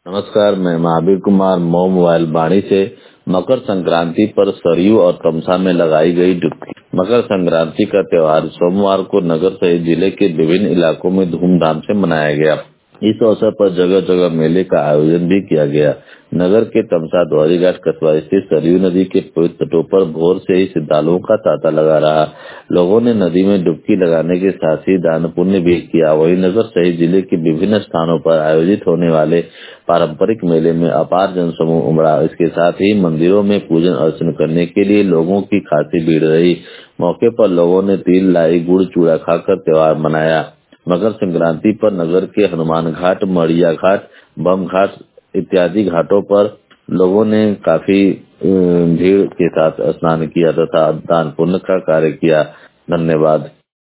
नमस्कार, मैं महावीर कुमार मोबाइल वाणी से। मकर संक्रांति पर सरयू और तमसा में लगाई गई डुबकी। मकर संक्रांति का त्योहार सोमवार को नगर सहित जिले के विभिन्न इलाकों में धूमधाम से मनाया गया। इस अवसर पर जगह जगह मेले का आयोजन भी किया गया। नगर के तमसा द्वारी घाट कस्बा स्थित सरयू नदी के पवित्र तटों पर भोर से ही श्रद्धालुओं का तांता लगा रहा। लोगों ने नदी में डुबकी लगाने के साथ ही दान पुण्य भी किया। वहीं नगर सहित जिले के विभिन्न स्थानों पर आयोजित होने वाले पारंपरिक मेले में अपार जनसमूह उमड़ा। इसके साथ ही मंदिरों में पूजन अर्चन करने के लिए लोगों की खासी भीड़ रही। मौके पर लोगों ने तिल, लाई, गुड़, चूड़ा खाकर त्योहार मनाया। मकर संक्रांति पर नगर के हनुमान घाट, मड़िया घाट, बम घाट इत्यादि घाटों पर लोगों ने काफी भीड़ के साथ स्नान किया तथा दान पुण्य का कार्य किया। धन्यवाद।